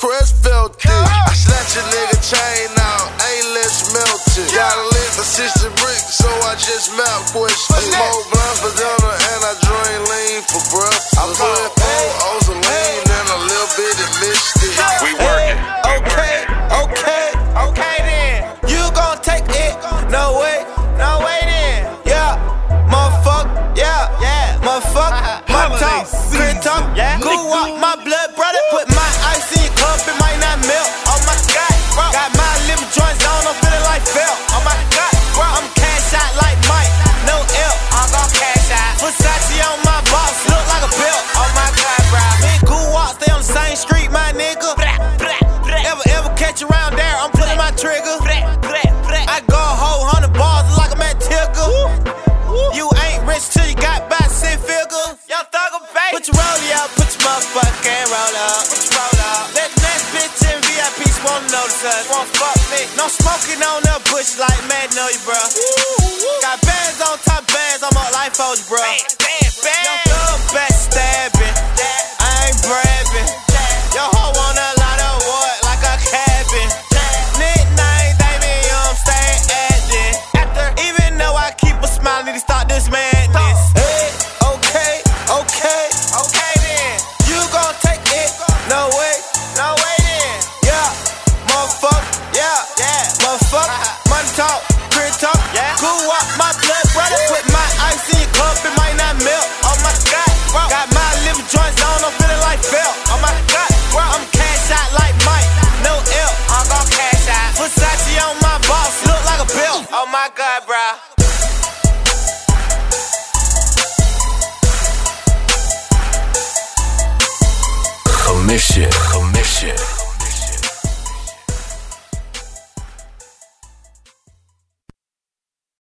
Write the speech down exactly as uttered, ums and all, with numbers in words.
Crest felt it. I snatch a nigga chain out, ain't let's melt it. Gotta live for sixty bricks, so I just mouth questions. Smoke blunt for dinner and I drink lean for breakfast. I put four O's of lean and a little bit of lipstick. We working. Okay, okay, okay then. You gon' take it? No way, no way then. Yeah, motherfucker, yeah, yeah, motherfucker. My talk, crit talk, cool walk, my blood brother. Put my ice in your cup, it might not melt. Oh my God, bro. Got my liver joints on, I'm feeling like felt. Oh my God, bro. I'm cash out like Mike, no L. I'm gon' cash out. Versace on my boss, look like a belt. Oh my God, bro. Me and cool walk, stay on the same street, my nigga. Ever, ever catch around there, I'm pulling my trigger. I go a whole hundred bars like I'm at Tigger. You ain't rich till you got by six figures. Young thugger, baby. Put your rollie out, put your motherfucking roll up. Put your roll up. Let the next bitch in V I Ps wanna notice us. Wanna fuck me. No smoking on the bush like Magnolia, bro. Got bands on top bands, I'm up like Foley, bro. Young thug backstabbing. I ain't bragging. Yo hoe want a lot of wood like a cabin. Nickname Damien Young, stay acting. After, even though I keep a smile, need to start this madness. Hey, okay, okay, okay then. You gon' take it? No way, no way then. Yeah, motherfucker, yeah, yeah, motherfucker. Money talk, grit talk, cool walk, my blood brother. Put my ice in your cup, it might not melt. Oh my God, bro. Got my liver joints on, I'm feeling like felt. Oh my God, bro. I'm cash out like Mike, no L. I'm gon' cash out. Versace on my boss, look like a belt. Oh my God, bro. Commission, commission.